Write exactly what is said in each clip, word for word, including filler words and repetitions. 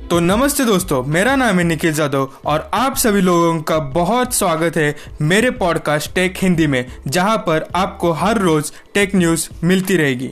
तो नमस्ते दोस्तों, मेरा नाम है निखिल जादव और आप सभी लोगों का बहुत स्वागत है मेरे पॉडकास्ट टेक हिंदी में, जहां पर आपको हर रोज टेक न्यूज़ मिलती रहेगी।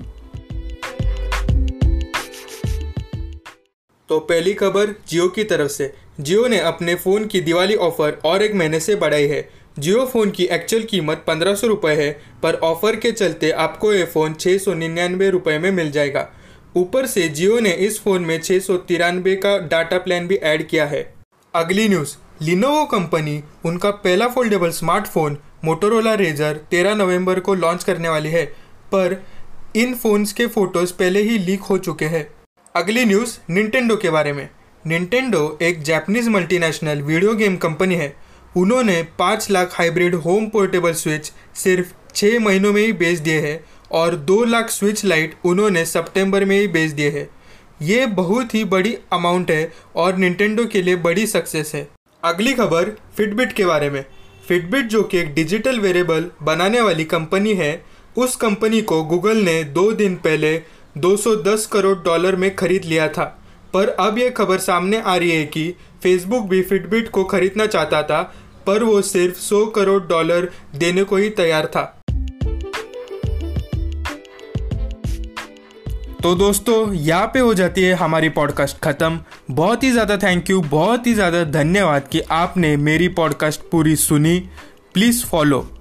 तो पहली खबर जियो की तरफ से। जियो ने अपने फ़ोन की दिवाली ऑफर और एक महीने से बढ़ाई है। जियो फ़ोन की एक्चुअल कीमत पंद्रह सौ रुपये है, पर ऑफर के चलते आपको ये फ़ोन छः सौ निन्यानवे रुपये में मिल जाएगा। ऊपर से जियो ने इस फ़ोन में छः सौ तिरानवे का डाटा प्लान भी ऐड किया है। अगली न्यूज़, लिनोवो कंपनी उनका पहला फोल्डेबल स्मार्टफोन मोटोरोला रेजर तेरह नवंबर को लॉन्च करने वाली है, पर इन फ़ोन्स के फ़ोटोज़ पहले ही लीक हो चुके हैं। अगली न्यूज़ निंटेंडो के बारे में। निंटेंडो एक Japanese multinational video game company है। उन्होंने पाँच lakh hybrid home portable Switch सिर्फ छः महीनों में ही बेच दिए हैं और दो लाख स्विच लाइट उन्होंने सितंबर में ही बेच दिए हैं। ये बहुत ही बड़ी अमाउंट है और निंटेंडो के लिए बड़ी सक्सेस है। अगली खबर फिटबिट के बारे में। फिटबिट जो कि एक डिजिटल वेरेबल बनाने वाली कंपनी है, उस कंपनी को गूगल ने दो दिन पहले दो सौ दस करोड़ डॉलर में खरीद लिया था, पर अब यह खबर सामने आ रही है कि फेसबुक भी फिटबिट को खरीदना चाहता था, पर वो सिर्फ सौ करोड़ डॉलर देने को ही तैयार था। तो दोस्तों, यहाँ पे हो जाती है हमारी पॉडकास्ट ख़त्म। बहुत ही ज़्यादा थैंक यू, बहुत ही ज़्यादा धन्यवाद कि आपने मेरी पॉडकास्ट पूरी सुनी। Please follow